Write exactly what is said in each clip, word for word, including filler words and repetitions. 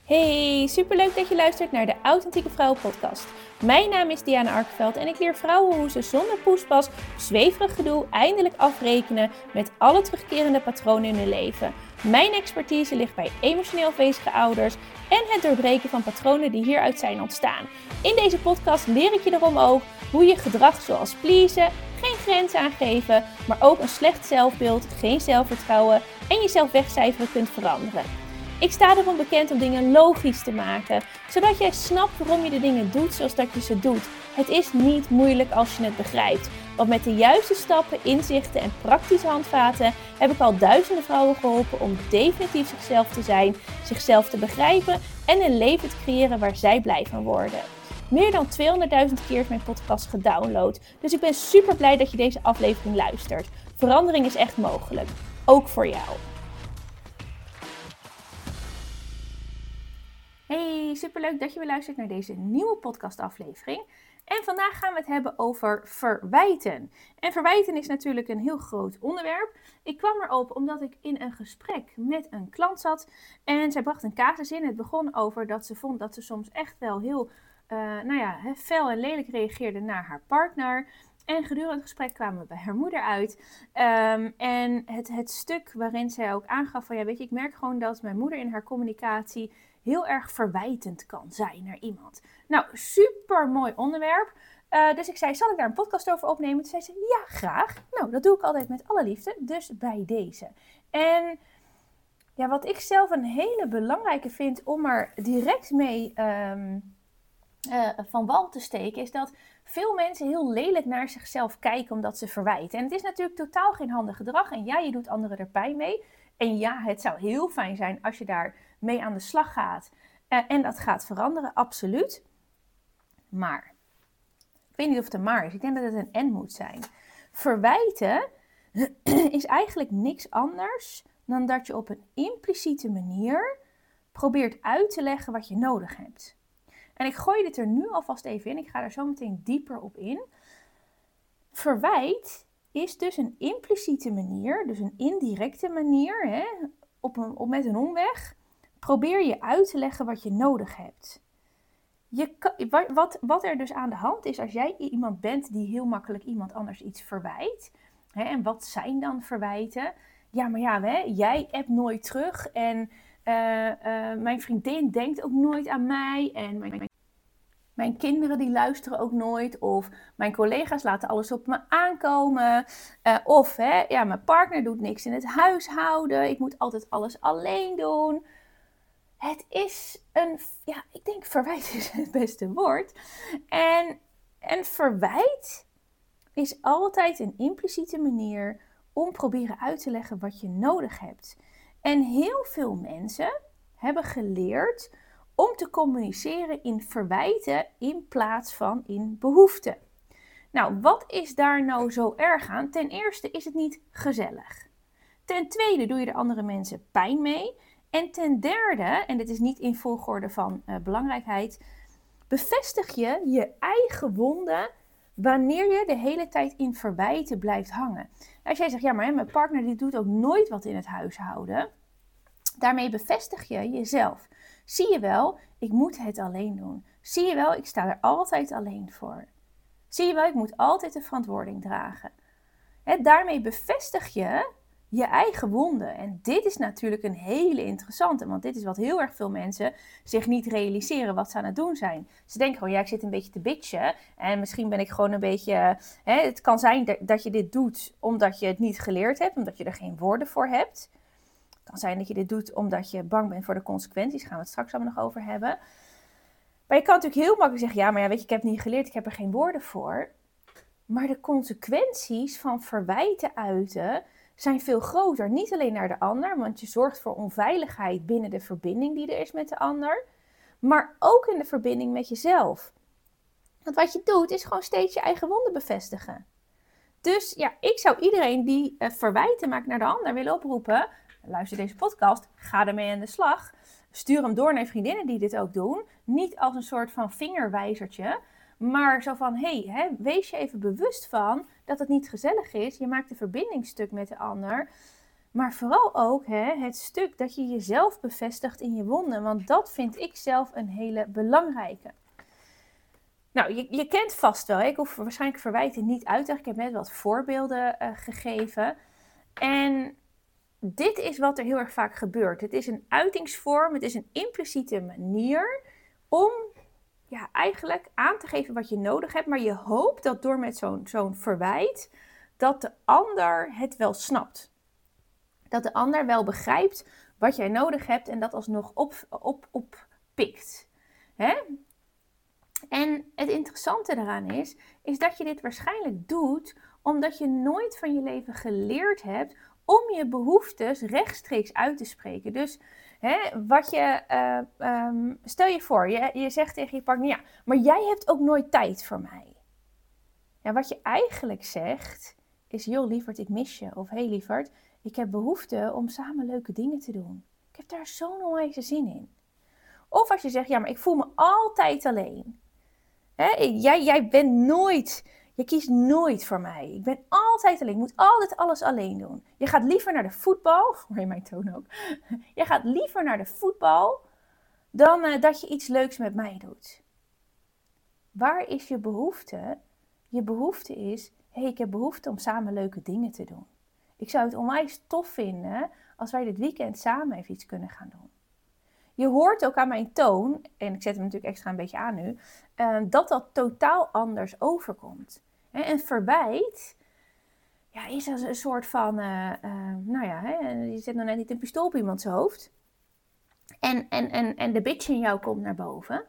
Hey, superleuk dat je luistert naar de Authentieke Vrouwen podcast. Mijn naam is Diana Arkeveld en ik leer vrouwen hoe ze zonder poespas of zweverig gedoe eindelijk afrekenen met alle terugkerende patronen in hun leven. Mijn expertise ligt bij emotioneel afwezige ouders en het doorbreken van patronen die hieruit zijn ontstaan. In deze podcast leer ik je erom ook hoe je gedrag zoals pleasen, geen grenzen aangeven, maar ook een slecht zelfbeeld, geen zelfvertrouwen en jezelf wegcijferen kunt veranderen. Ik sta erom bekend om dingen logisch te maken, zodat jij snapt waarom je de dingen doet zoals dat je ze doet. Het is niet moeilijk als je het begrijpt, want met de juiste stappen, inzichten en praktische handvaten heb ik al duizenden vrouwen geholpen om definitief zichzelf te zijn, zichzelf te begrijpen en een leven te creëren waar zij blij van worden. Meer dan tweehonderdduizend keer is mijn podcast gedownload, dus ik ben super blij dat je deze aflevering luistert. Verandering is echt mogelijk, ook voor jou. Hey, superleuk dat je weer luistert naar deze nieuwe podcastaflevering. En vandaag gaan we het hebben over verwijten. En verwijten is natuurlijk een heel groot onderwerp. Ik kwam erop omdat ik in een gesprek met een klant zat en zij bracht een casus in. Het begon over dat ze vond dat ze soms echt wel heel uh, nou ja, fel en lelijk reageerde naar haar partner. En gedurende het gesprek kwamen we bij haar moeder uit. Um, en het, het stuk waarin zij ook aangaf van ja, weet je, ik merk gewoon dat mijn moeder in haar communicatie heel erg verwijtend kan zijn naar iemand. Nou, super mooi onderwerp. Uh, dus ik zei, zal ik daar een podcast over opnemen? Toen zei ze, ja, graag. Nou, dat doe ik altijd met alle liefde, dus bij deze. En ja, wat ik zelf een hele belangrijke vind om er direct mee um, uh, van wal te steken, is dat veel mensen heel lelijk naar zichzelf kijken omdat ze verwijten. En het is natuurlijk totaal geen handig gedrag. En ja, je doet anderen er pijn mee. En ja, het zou heel fijn zijn als je daar mee aan de slag gaat uh, en dat gaat veranderen, absoluut. Maar, ik weet niet of het een maar is, ik denk dat het een en moet zijn. Verwijten is eigenlijk niks anders dan dat je op een impliciete manier probeert uit te leggen wat je nodig hebt. En ik gooi dit er nu alvast even in, ik ga er zo meteen dieper op in. Verwijt is dus een impliciete manier, dus een indirecte manier, hè, op een, op, met een omweg, probeer je uit te leggen wat je nodig hebt. Je kan, wat, wat er dus aan de hand is als jij iemand bent die heel makkelijk iemand anders iets verwijt. Hè, en wat zijn dan verwijten? Ja, maar ja, hè, jij appt nooit terug en uh, uh, mijn vriendin denkt ook nooit aan mij en mijn, mijn kinderen die luisteren ook nooit. Of mijn collega's laten alles op me aankomen. Uh, of hè, ja, mijn partner doet niks in het huishouden. Ik moet altijd alles alleen doen. Het is een, ja, ik denk verwijt is het beste woord. En, en verwijt is altijd een impliciete manier om proberen uit te leggen wat je nodig hebt. En heel veel mensen hebben geleerd om te communiceren in verwijten in plaats van in behoeften. Nou, wat is daar nou zo erg aan? Ten eerste is het niet gezellig. Ten tweede doe je er andere mensen pijn mee. En ten derde, en dit is niet in volgorde van uh, belangrijkheid, bevestig je je eigen wonden wanneer je de hele tijd in verwijten blijft hangen. Als jij zegt, ja maar hè, mijn partner die doet ook nooit wat in het huishouden, daarmee bevestig je jezelf. Zie je wel, ik moet het alleen doen. Zie je wel, ik sta er altijd alleen voor. Zie je wel, ik moet altijd de verantwoording dragen. Hè, daarmee bevestig je je eigen wonden. En dit is natuurlijk een hele interessante, want dit is wat heel erg veel mensen zich niet realiseren wat ze aan het doen zijn. Ze denken gewoon, ja, ik zit een beetje te bitchen en misschien ben ik gewoon een beetje, hè, het kan zijn dat je dit doet omdat je het niet geleerd hebt, omdat je er geen woorden voor hebt. Het kan zijn dat je dit doet omdat je bang bent voor de consequenties, daar gaan we het straks allemaal nog over hebben. Maar je kan natuurlijk heel makkelijk zeggen, ja, maar ja, weet je, ik heb het niet geleerd, ik heb er geen woorden voor. Maar de consequenties van verwijten uiten zijn veel groter. Niet alleen naar de ander, want je zorgt voor onveiligheid binnen de verbinding die er is met de ander. Maar ook in de verbinding met jezelf. Want wat je doet is gewoon steeds je eigen wonden bevestigen. Dus ja, ik zou iedereen die uh, verwijten maakt naar de ander willen oproepen. Luister deze podcast, ga ermee aan de slag. Stuur hem door naar vriendinnen die dit ook doen. Niet als een soort van vingerwijzertje. Maar zo van, hé, hey, wees je even bewust van dat het niet gezellig is. Je maakt de verbinding stuk met de ander. Maar vooral ook hè, het stuk dat je jezelf bevestigt in je wonden. Want dat vind ik zelf een hele belangrijke. Nou, je, je kent vast wel. Hè? Ik hoef waarschijnlijk verwijten niet uit te leggen. Ik heb net wat voorbeelden uh, gegeven. En dit is wat er heel erg vaak gebeurt. Het is een uitingsvorm. Het is een impliciete manier om ja, eigenlijk aan te geven wat je nodig hebt. Maar je hoopt dat door met zo'n, zo'n verwijt, dat de ander het wel snapt. Dat de ander wel begrijpt wat jij nodig hebt en dat alsnog op, op, oppikt. Hè? En het interessante daaraan is, is dat je dit waarschijnlijk doet omdat je nooit van je leven geleerd hebt om je behoeftes rechtstreeks uit te spreken. Dus hè, wat je, uh, um, stel je voor, je, je zegt tegen je partner, ja, maar jij hebt ook nooit tijd voor mij. Ja, wat je eigenlijk zegt is, joh lieverd, ik mis je. Of, hé hey, lieverd, ik heb behoefte om samen leuke dingen te doen. Ik heb daar zo'n onwijze zin in. Of als je zegt, ja, maar ik voel me altijd alleen. Hè? Jij, jij bent nooit, je kiest nooit voor mij. Ik ben altijd alleen, ik moet altijd alles alleen doen. Je gaat liever naar de voetbal, hoor je mijn toon ook. Je gaat liever naar de voetbal dan uh, dat je iets leuks met mij doet. Waar is je behoefte? Je behoefte is, hé, hey, ik heb behoefte om samen leuke dingen te doen. Ik zou het onwijs tof vinden als wij dit weekend samen even iets kunnen gaan doen. Je hoort ook aan mijn toon, en ik zet hem natuurlijk extra een beetje aan nu, uh, dat dat totaal anders overkomt. He, een verwijt ja, is als een soort van, uh, uh, nou ja, hè, je zet nog net niet een pistool op iemands hoofd. En, en, en, en de bitch in jou komt naar boven.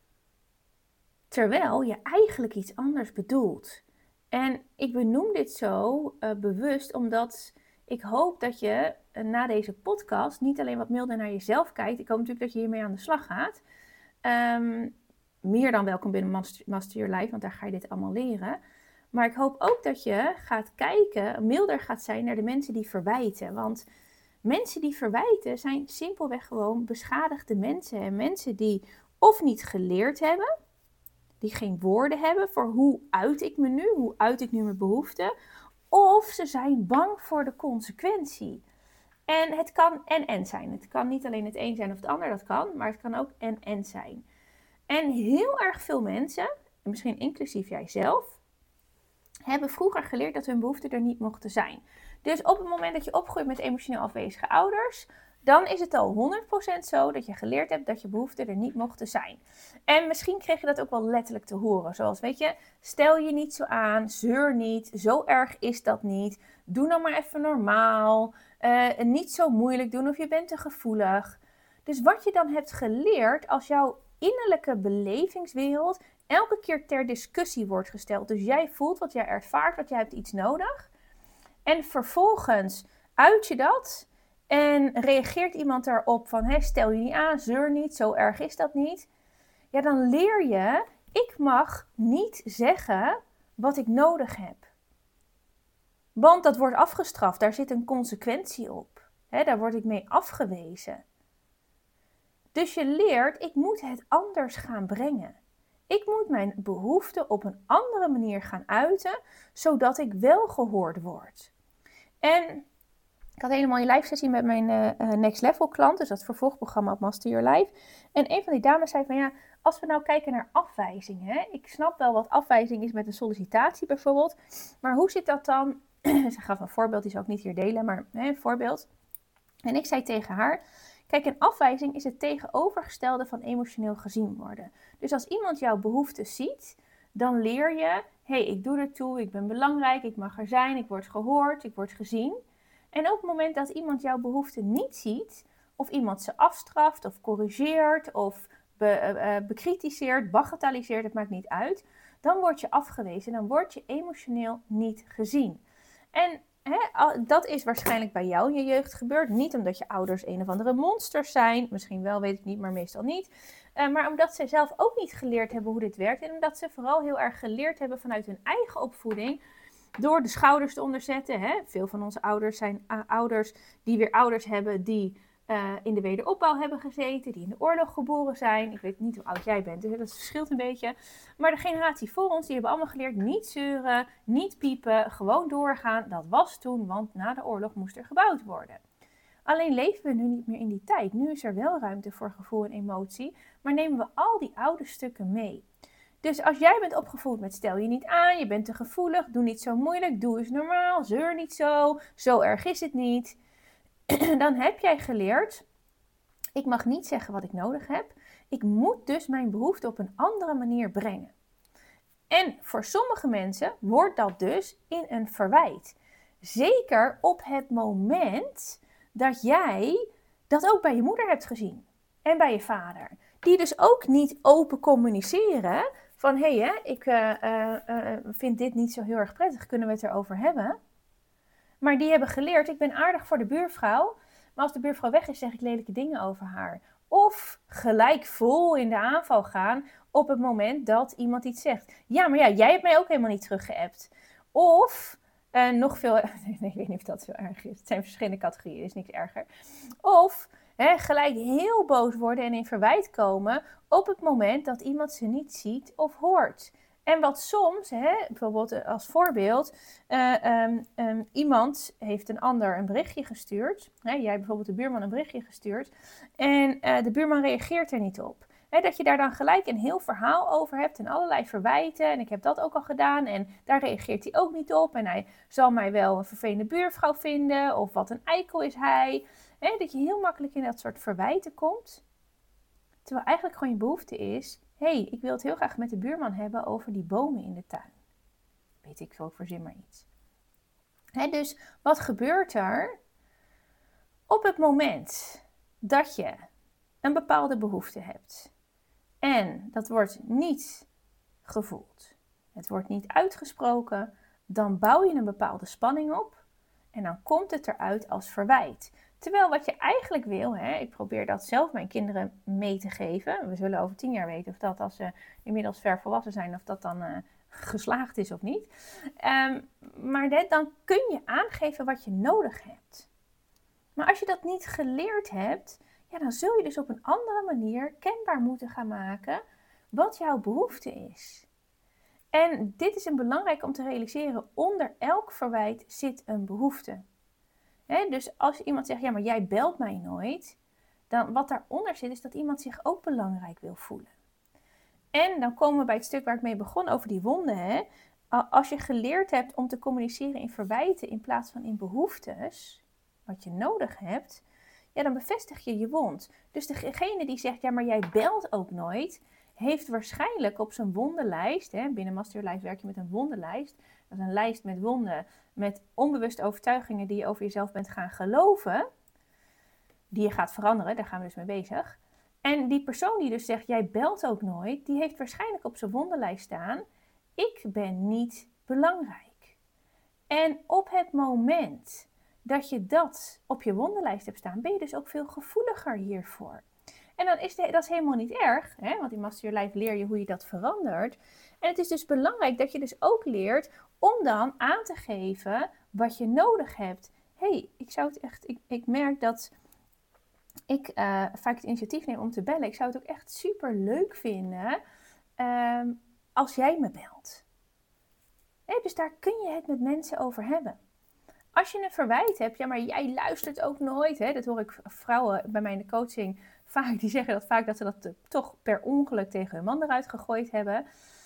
Terwijl je eigenlijk iets anders bedoelt. En ik benoem dit zo uh, bewust omdat ik hoop dat je uh, na deze podcast niet alleen wat milder naar jezelf kijkt. Ik hoop natuurlijk dat je hiermee aan de slag gaat. Um, meer dan welkom binnen Master, Master Your Life, want daar ga je dit allemaal leren. Maar ik hoop ook dat je gaat kijken, milder gaat zijn naar de mensen die verwijten. Want mensen die verwijten zijn simpelweg gewoon beschadigde mensen. En mensen die of niet geleerd hebben, die geen woorden hebben voor hoe uit ik me nu, hoe uit ik nu mijn behoeften. Of ze zijn bang voor de consequentie. En het kan en-en zijn. Het kan niet alleen het een zijn of het ander, dat kan. Maar het kan ook en-en zijn. En heel erg veel mensen, en misschien inclusief jijzelf, hebben vroeger geleerd dat hun behoeften er niet mochten zijn. Dus op het moment dat je opgroeit met emotioneel afwezige ouders, dan is het al honderd procent zo dat je geleerd hebt dat je behoeften er niet mochten zijn. En misschien kreeg je dat ook wel letterlijk te horen. Zoals, weet je, stel je niet zo aan, zeur niet, zo erg is dat niet. Doe nou maar even normaal, uh, niet zo moeilijk doen of je bent te gevoelig. Dus wat je dan hebt geleerd als jouw innerlijke belevingswereld elke keer ter discussie wordt gesteld. Dus jij voelt wat jij ervaart, wat jij hebt iets nodig. En vervolgens uit je dat en reageert iemand daarop van, hé, stel je niet aan, zeur niet, zo erg is dat niet. Ja, dan leer je, ik mag niet zeggen wat ik nodig heb. Want dat wordt afgestraft, daar zit een consequentie op. He, daar word ik mee afgewezen. Dus je leert, ik moet het anders gaan brengen. Ik moet mijn behoeften op een andere manier gaan uiten, zodat ik wel gehoord word. En ik had helemaal een live sessie met mijn uh, Next Level klant, dus dat vervolgprogramma op Master Your Life. En een van die dames zei van ja, als we nou kijken naar afwijzing, hè, ik snap wel wat afwijzing is met een sollicitatie bijvoorbeeld, maar hoe zit dat dan? Ze gaf een voorbeeld, die zal ik niet hier delen, maar hè, een voorbeeld. En ik zei tegen haar, kijk, een afwijzing is het tegenovergestelde van emotioneel gezien worden. Dus als iemand jouw behoeften ziet, dan leer je, hé, hey, ik doe ertoe, ik ben belangrijk, ik mag er zijn, ik word gehoord, ik word gezien. En op het moment dat iemand jouw behoeften niet ziet, of iemand ze afstraft, of corrigeert, of be, uh, bekritiseert, bagatelliseert, het maakt niet uit, dan word je afgewezen, dan word je emotioneel niet gezien. En He, dat is waarschijnlijk bij jou in je jeugd gebeurd. Niet omdat je ouders een of andere monsters zijn. Misschien wel, weet ik niet, maar meestal niet. Uh, maar omdat zij zelf ook niet geleerd hebben hoe dit werkt. En omdat ze vooral heel erg geleerd hebben vanuit hun eigen opvoeding. Door de schouders te onderzetten. Hè. Veel van onze ouders zijn uh, ouders die weer ouders hebben die uh, in de wederopbouw hebben gezeten, die in de oorlog geboren zijn. Ik weet niet hoe oud jij bent, dus dat verschilt een beetje. Maar de generatie voor ons, die hebben allemaal geleerd niet zeuren, niet piepen, gewoon doorgaan. Dat was toen, want na de oorlog moest er gebouwd worden. Alleen leven we nu niet meer in die tijd. Nu is er wel ruimte voor gevoel en emotie, maar nemen we al die oude stukken mee. Dus als jij bent opgevoed met stel je niet aan, je bent te gevoelig, doe niet zo moeilijk, doe eens normaal, zeur niet zo, zo erg is het niet. Dan heb jij geleerd, ik mag niet zeggen wat ik nodig heb. Ik moet dus mijn behoefte op een andere manier brengen. En voor sommige mensen wordt dat dus in een verwijt. Zeker op het moment dat jij dat ook bij je moeder hebt gezien. En bij je vader. Die dus ook niet open communiceren van hé, hey, ik uh, uh, uh, vind dit niet zo heel erg prettig, kunnen we het erover hebben? Maar die hebben geleerd, ik ben aardig voor de buurvrouw, maar als de buurvrouw weg is, zeg ik lelijke dingen over haar. Of gelijk vol in de aanval gaan op het moment dat iemand iets zegt. Ja, maar ja, jij hebt mij ook helemaal niet teruggeappt. Of, uh, nog veel, nee, ik weet niet of dat zo erg is. Het zijn verschillende categorieën, is niks erger. Of He, gelijk heel boos worden en in verwijt komen op het moment dat iemand ze niet ziet of hoort. En wat soms, he, bijvoorbeeld als voorbeeld, uh, um, um, iemand heeft een ander een berichtje gestuurd. He, jij hebt bijvoorbeeld de buurman een berichtje gestuurd en uh, de buurman reageert er niet op. He, dat je daar dan gelijk een heel verhaal over hebt en allerlei verwijten. En ik heb dat ook al gedaan en daar reageert hij ook niet op. En hij zal mij wel een vervelende buurvrouw vinden of wat een eikel is hij. He, dat je heel makkelijk in dat soort verwijten komt. Terwijl eigenlijk gewoon je behoefte is, hé, hey, ik wil het heel graag met de buurman hebben over die bomen in de tuin. Weet ik veel, ik verzin maar iets. He, dus wat gebeurt er op het moment dat je een bepaalde behoefte hebt en dat wordt niet gevoeld, het wordt niet uitgesproken, dan bouw je een bepaalde spanning op en dan komt het eruit als verwijt. Terwijl wat je eigenlijk wil, hè, ik probeer dat zelf mijn kinderen mee te geven. We zullen over tien jaar weten of dat als ze inmiddels ver volwassen zijn, of dat dan uh, geslaagd is of niet. Um, maar de, dan kun je aangeven wat je nodig hebt. Maar als je dat niet geleerd hebt, ja, dan zul je dus op een andere manier kenbaar moeten gaan maken wat jouw behoefte is. En dit is een belangrijk om te realiseren. Onder elk verwijt zit een behoefte. He, dus als iemand zegt, ja, maar jij belt mij nooit, dan wat daaronder zit is dat iemand zich ook belangrijk wil voelen. En dan komen we bij het stuk waar ik mee begon over die wonden. Hè. Als je geleerd hebt om te communiceren in verwijten in plaats van in behoeftes, wat je nodig hebt, ja, dan bevestig je je wond. Dus degene die zegt, ja, maar jij belt ook nooit, heeft waarschijnlijk op zijn wondenlijst, hè, binnen Master Your Life werk je met een wondenlijst, dat is een lijst met wonden, met onbewuste overtuigingen die je over jezelf bent gaan geloven, die je gaat veranderen, daar gaan we dus mee bezig. En die persoon die dus zegt, jij belt ook nooit, die heeft waarschijnlijk op zijn wondenlijst staan, ik ben niet belangrijk. En op het moment dat je dat op je wondenlijst hebt staan, ben je dus ook veel gevoeliger hiervoor. En dan is de, dat is helemaal niet erg, hè? Want in Master Your Life leer je hoe je dat verandert. En het is dus belangrijk dat je dus ook leert om dan aan te geven wat je nodig hebt. Hé, hey, ik zou het echt, ik, ik merk dat ik uh, vaak het initiatief neem om te bellen. Ik zou het ook echt super leuk vinden um, als jij me belt. Hey, dus daar kun je het met mensen over hebben. Als je een verwijt hebt, ja, maar jij luistert ook nooit. Hè? Dat hoor ik vrouwen bij mij in de coaching vaak. Die zeggen dat vaak dat ze dat toch per ongeluk tegen hun man eruit gegooid hebben.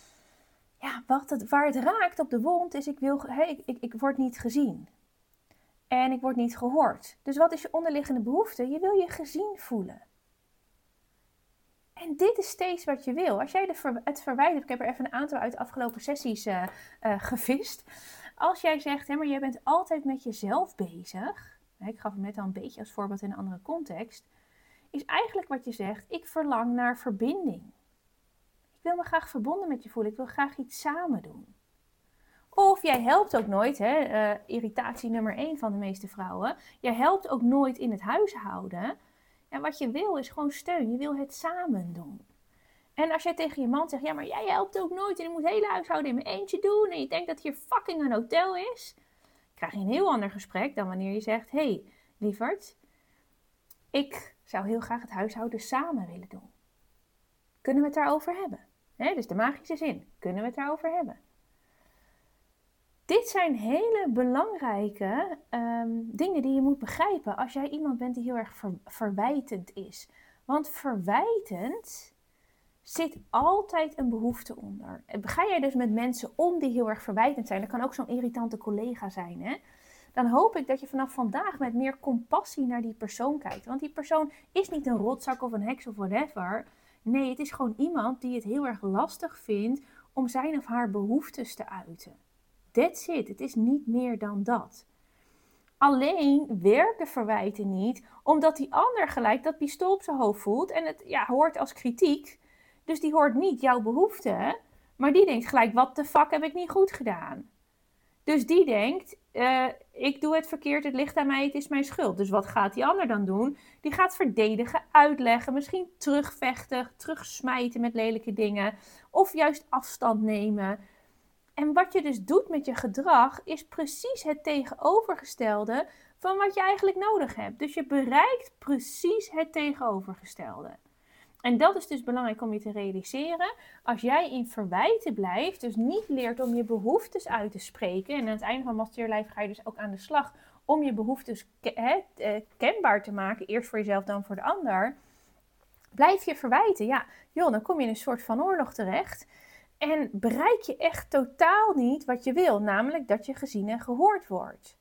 Ja, wat het, waar het raakt op de wond is, ik, wil, hey, ik, ik, ik word niet gezien. En ik word niet gehoord. Dus wat is je onderliggende behoefte? Je wil je gezien voelen. En dit is steeds wat je wil. Als jij de ver, het verwijt hebt, ik heb er even een aantal uit de afgelopen sessies uh, uh, gevist. Als jij zegt, hè, maar jij bent altijd met jezelf bezig. Hè, ik gaf hem net al een beetje als voorbeeld in een andere context. Is eigenlijk wat je zegt, ik verlang naar verbinding. Ik wil me graag verbonden met je voelen. Ik wil graag iets samen doen. Of jij helpt ook nooit, hè, uh, irritatie nummer één van de meeste vrouwen. Jij helpt ook nooit in het huishouden. En wat je wil is gewoon steun. Je wil het samen doen. En als jij tegen je man zegt, ja, maar jij helpt ook nooit en ik moet het hele huishouden in mijn eentje doen. En je denkt dat hier fucking een hotel is. Krijg je een heel ander gesprek dan wanneer je zegt, hé, hey, lieverd, ik zou heel graag het huishouden samen willen doen. Kunnen we het daarover hebben? He, dus de magische zin, kunnen we het daarover hebben? Dit zijn hele belangrijke um, dingen die je moet begrijpen als jij iemand bent die heel erg ver, verwijtend is. Want verwijtend zit altijd een behoefte onder. Ga jij dus met mensen om die heel erg verwijtend zijn, dat kan ook zo'n irritante collega zijn, hè? Dan hoop ik dat je vanaf vandaag met meer compassie naar die persoon kijkt. Want die persoon is niet een rotzak of een heks of whatever. Nee, het is gewoon iemand die het heel erg lastig vindt om zijn of haar behoeftes te uiten. That's it. Het is niet meer dan dat. Alleen werken verwijten niet, omdat die ander gelijk dat pistool op zijn hoofd voelt en het ja, hoort als kritiek. Dus die hoort niet jouw behoefte, maar die denkt gelijk, wat de fuck heb ik niet goed gedaan? Dus die denkt, uh, ik doe het verkeerd, het ligt aan mij, het is mijn schuld. Dus wat gaat die ander dan doen? Die gaat verdedigen, uitleggen, misschien terugvechten, terugsmijten met lelijke dingen. Of juist afstand nemen. En wat je dus doet met je gedrag is precies het tegenovergestelde van wat je eigenlijk nodig hebt. Dus je bereikt precies het tegenovergestelde. En dat is dus belangrijk om je te realiseren. Als jij in verwijten blijft, dus niet leert om je behoeftes uit te spreken. En aan het einde van Master Your Life ga je dus ook aan de slag om je behoeftes he, kenbaar te maken. Eerst voor jezelf, dan voor de ander. Blijf je verwijten. Ja, joh, dan kom je in een soort van oorlog terecht. En bereik je echt totaal niet wat je wil. Namelijk dat je gezien en gehoord wordt.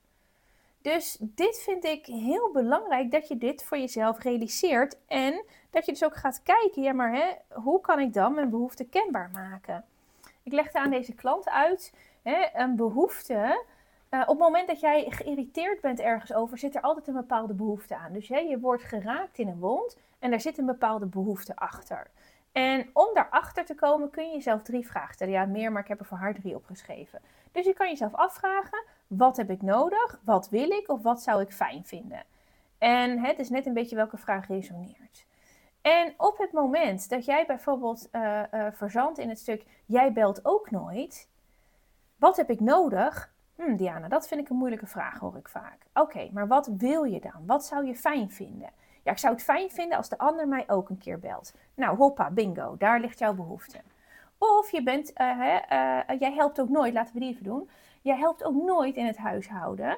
Dus dit vind ik heel belangrijk, dat je dit voor jezelf realiseert. En dat je dus ook gaat kijken, ja maar hè, hoe kan ik dan mijn behoefte kenbaar maken? Ik legde aan deze klant uit, hè, een behoefte. Uh, op het moment dat jij geïrriteerd bent ergens over, zit er altijd een bepaalde behoefte aan. Dus hè, je wordt geraakt in een wond en daar zit een bepaalde behoefte achter. En om daarachter te komen kun je jezelf drie vragen stellen. Ja, meer, maar ik heb er voor haar drie opgeschreven. Dus je kan jezelf afvragen, wat heb ik nodig? Wat wil ik? Of wat zou ik fijn vinden? En het is net een beetje welke vraag resoneert. En op het moment dat jij bijvoorbeeld uh, uh, verzandt in het stuk, jij belt ook nooit. Wat heb ik nodig? Hm, Diana, dat vind ik een moeilijke vraag, hoor ik vaak. Oké, okay, maar wat wil je dan? Wat zou je fijn vinden? Ja, ik zou het fijn vinden als de ander mij ook een keer belt. Nou, hoppa, bingo, daar ligt jouw behoefte. Of je bent, uh, uh, uh, jij helpt ook nooit, laten we die even doen. Jij helpt ook nooit in het huishouden.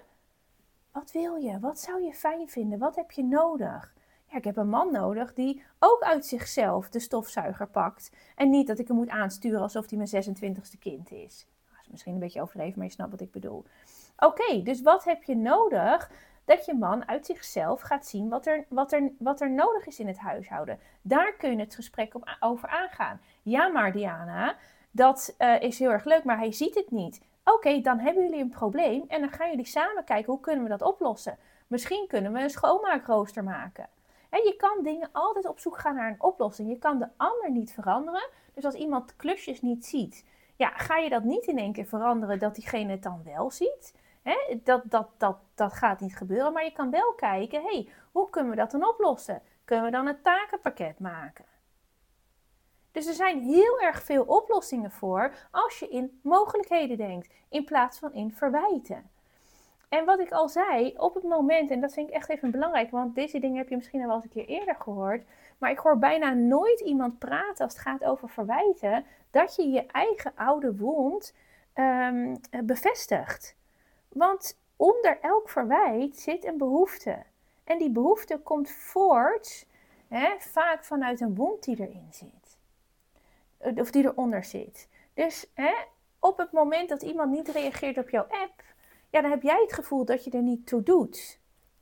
Wat wil je? Wat zou je fijn vinden? Wat heb je nodig? Ja, ik heb een man nodig die ook uit zichzelf de stofzuiger pakt. En niet dat ik hem moet aansturen alsof hij mijn zesentwintigste kind is. Dat is misschien een beetje overdreven, maar je snapt wat ik bedoel. Oké, okay, dus wat heb je nodig? Dat je man uit zichzelf gaat zien wat er, wat, er, wat er nodig is in het huishouden. Daar kun je het gesprek op, over aangaan. Ja, maar Diana, dat uh, is heel erg leuk, maar hij ziet het niet. Oké, okay, dan hebben jullie een probleem en dan gaan jullie samen kijken hoe kunnen we dat oplossen. Misschien kunnen we een schoonmaakrooster maken. He, je kan dingen altijd op zoek gaan naar een oplossing. Je kan de ander niet veranderen. Dus als iemand klusjes niet ziet, ja, ga je dat niet in één keer veranderen dat diegene het dan wel ziet. He, dat, dat, dat, dat gaat niet gebeuren, maar je kan wel kijken, hey, hoe kunnen we dat dan oplossen? Kunnen we dan een takenpakket maken? Dus er zijn heel erg veel oplossingen voor als je in mogelijkheden denkt, in plaats van in verwijten. En wat ik al zei, op het moment, en dat vind ik echt even belangrijk, want deze dingen heb je misschien al wel eens een keer eerder gehoord, maar ik hoor bijna nooit iemand praten als het gaat over verwijten, dat je je eigen oude wond um, bevestigt. Want onder elk verwijt zit een behoefte. En die behoefte komt voort, hè, vaak vanuit een wond die erin zit. Of die eronder zit. Dus hè, op het moment dat iemand niet reageert op jouw app, ja, dan heb jij het gevoel dat je er niet toe doet.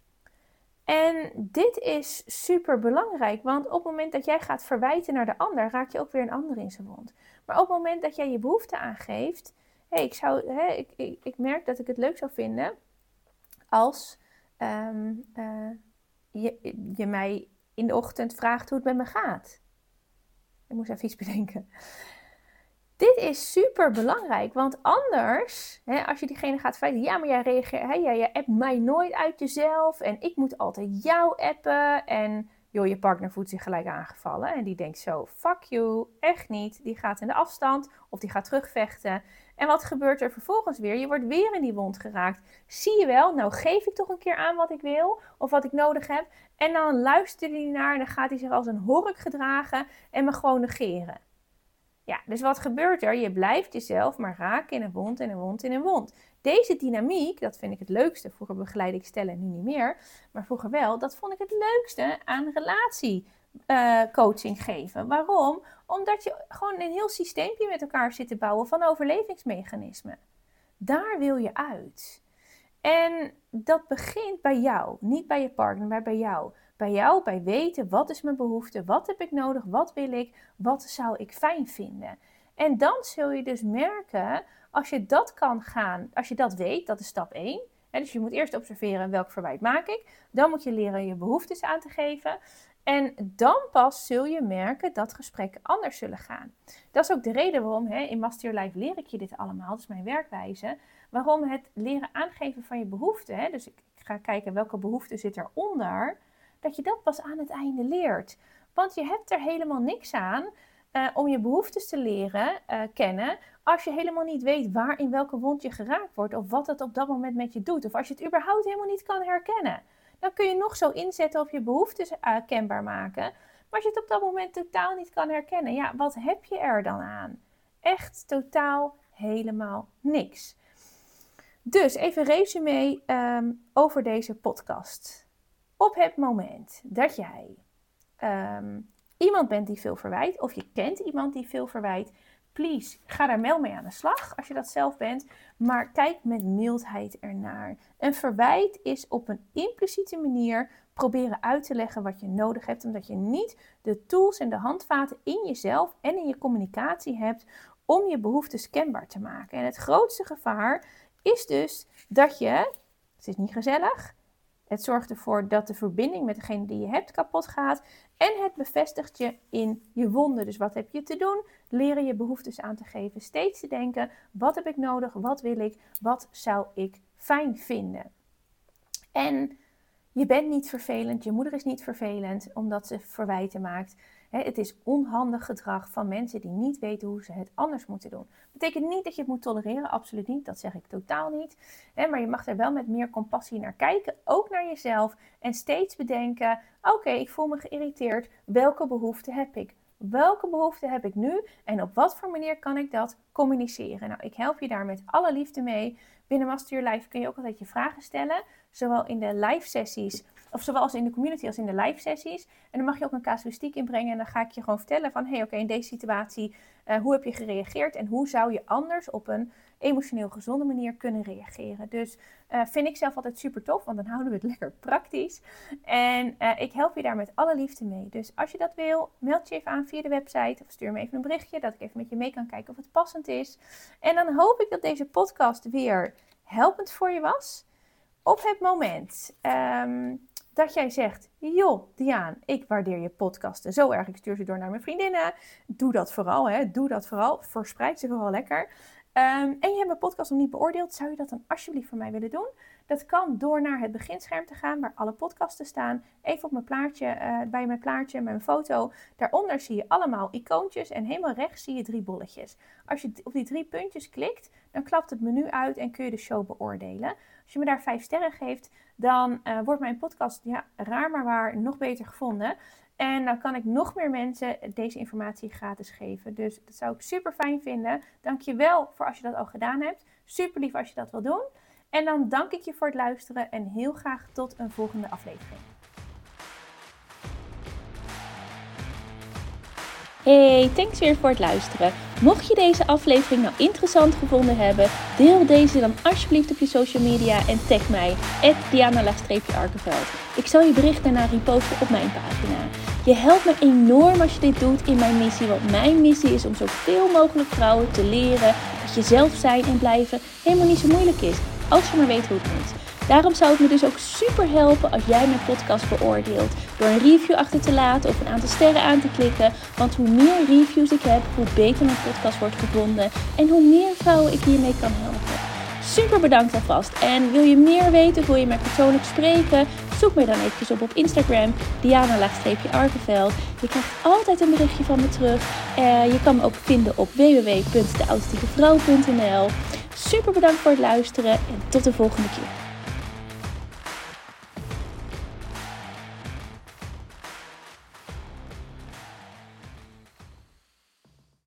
En dit is super belangrijk, want op het moment dat jij gaat verwijten naar de ander, raak je ook weer een ander in zijn wond. Maar op het moment dat jij je behoefte aangeeft, hey, ik, zou, hè, ik, ik, ik merk dat ik het leuk zou vinden als um, uh, je, je mij in de ochtend vraagt hoe het met me gaat. Ik moest even iets bedenken. Dit is super belangrijk, want anders, hè, als je diegene gaat verwijten, ja, maar jij reageert, hè, jij, jij appt mij nooit uit jezelf en ik moet altijd jou appen en Joh, je partner voelt zich gelijk aangevallen en die denkt zo, fuck you, echt niet. Die gaat in de afstand of die gaat terugvechten. En wat gebeurt er vervolgens weer? Je wordt weer in die wond geraakt. Zie je wel, nou geef ik toch een keer aan wat ik wil of wat ik nodig heb. En dan luistert hij naar en dan gaat hij zich als een hork gedragen en me gewoon negeren. Ja, dus wat gebeurt er? Je blijft jezelf maar raken in een wond, in een wond, in een wond. Deze dynamiek, dat vind ik het leukste. Vroeger begeleid ik stellen, nu niet meer. Maar vroeger wel, dat vond ik het leukste aan relatiecoaching uh, geven. Waarom? Omdat je gewoon een heel systeempje met elkaar zit te bouwen van overlevingsmechanismen. Daar wil je uit. En dat begint bij jou. Niet bij je partner, maar bij jou. Bij jou, bij weten, wat is mijn behoefte? Wat heb ik nodig? Wat wil ik? Wat zou ik fijn vinden? En dan zul je dus merken, als je dat kan gaan, als je dat weet, dat is stap één. Hè, dus je moet eerst observeren welk verwijt maak ik. Dan moet je leren je behoeftes aan te geven. En dan pas zul je merken dat gesprekken anders zullen gaan. Dat is ook de reden waarom, hè, in Master Your Life leer ik je dit allemaal. Dat is mijn werkwijze. Waarom het leren aangeven van je behoeften. Hè, dus ik ga kijken welke behoefte zit eronder. Dat je dat pas aan het einde leert. Want je hebt er helemaal niks aan uh, om je behoeftes te leren uh, kennen. Als je helemaal niet weet waar in welke wond je geraakt wordt. Of wat het op dat moment met je doet. Of als je het überhaupt helemaal niet kan herkennen. Dan kun je nog zo inzetten op je behoeftes uh, kenbaar maken. Maar als je het op dat moment totaal niet kan herkennen. Ja, wat heb je er dan aan? Echt totaal helemaal niks. Dus even resume um, over deze podcast. Op het moment dat jij um, iemand bent die veel verwijt, of je kent iemand die veel verwijt, please, ga daar wel mee aan de slag als je dat zelf bent. Maar kijk met mildheid ernaar. Een verwijt is op een impliciete manier proberen uit te leggen wat je nodig hebt, omdat je niet de tools en de handvaten in jezelf en in je communicatie hebt om je behoeftes kenbaar te maken. En het grootste gevaar is dus dat je, het is niet gezellig, het zorgt ervoor dat de verbinding met degene die je hebt kapot gaat. En het bevestigt je in je wonden. Dus wat heb je te doen? Leren je behoeftes aan te geven. Steeds te denken, wat heb ik nodig? Wat wil ik? Wat zou ik fijn vinden? En je bent niet vervelend. Je moeder is niet vervelend omdat ze verwijten maakt. Het is onhandig gedrag van mensen die niet weten hoe ze het anders moeten doen. Dat betekent niet dat je het moet tolereren, absoluut niet. Dat zeg ik totaal niet. Maar je mag er wel met meer compassie naar kijken, ook naar jezelf. En steeds bedenken, oké, okay, ik voel me geïrriteerd. Welke behoefte heb ik? Welke behoefte heb ik nu? En op wat voor manier kan ik dat communiceren? Nou, ik help je daar met alle liefde mee. Binnen Master Your Life kun je ook altijd je vragen stellen. Zowel in de live sessies, of zowel als in de community als in de live sessies. En dan mag je ook een casuïstiek inbrengen. En dan ga ik je gewoon vertellen van, hé, hey, oké, okay, in deze situatie, uh, hoe heb je gereageerd? En hoe zou je anders op een emotioneel gezonde manier kunnen reageren? Dus uh, vind ik zelf altijd super tof, want dan houden we het lekker praktisch. En uh, ik help je daar met alle liefde mee. Dus als je dat wil, meld je even aan via de website. Of stuur me even een berichtje, dat ik even met je mee kan kijken of het passend is. En dan hoop ik dat deze podcast weer helpend voor je was. Op het moment um, dat jij zegt, joh, Diaan, ik waardeer je podcasten zo erg. Ik stuur ze door naar mijn vriendinnen. Doe dat vooral, hè. Doe dat vooral. Verspreid ze vooral lekker. Um, en je hebt mijn podcast nog niet beoordeeld. Zou je dat dan alsjeblieft voor mij willen doen? Dat kan door naar het beginscherm te gaan, waar alle podcasten staan. Even op mijn plaatje, uh, bij mijn plaatje, met mijn foto. Daaronder zie je allemaal icoontjes en helemaal rechts zie je drie bolletjes. Als je op die drie puntjes klikt, dan klapt het menu uit en kun je de show beoordelen. Als je me daar vijf sterren geeft, dan uh, wordt mijn podcast, ja, raar maar waar, nog beter gevonden. En dan kan ik nog meer mensen deze informatie gratis geven. Dus dat zou ik super fijn vinden. Dank je wel voor als je dat al gedaan hebt. Super lief als je dat wil doen. En dan dank ik je voor het luisteren en heel graag tot een volgende aflevering. Hey, thanks weer voor het luisteren. Mocht je deze aflevering nou interessant gevonden hebben, deel deze dan alsjeblieft op je social media en tag mij, at Diana Arkenveld. Ik zal je bericht daarna reposten op mijn pagina. Je helpt me enorm als je dit doet in mijn missie, want mijn missie is om zoveel mogelijk vrouwen te leren dat jezelf zijn en blijven helemaal niet zo moeilijk is, als je maar weet hoe het moet. Daarom zou het me dus ook super helpen als jij mijn podcast beoordeelt. Door een review achter te laten of een aantal sterren aan te klikken. Want hoe meer reviews ik heb, hoe beter mijn podcast wordt gevonden. En hoe meer vrouwen ik hiermee kan helpen. Super bedankt alvast. En wil je meer weten of wil je mij persoonlijk spreken? Zoek mij dan eventjes op op Instagram, Diana-Arkeveld. Je krijgt altijd een berichtje van me terug. Uh, je kan me ook vinden op w w w punt de authentieke vrouw punt n l. Super bedankt voor het luisteren en tot de volgende keer.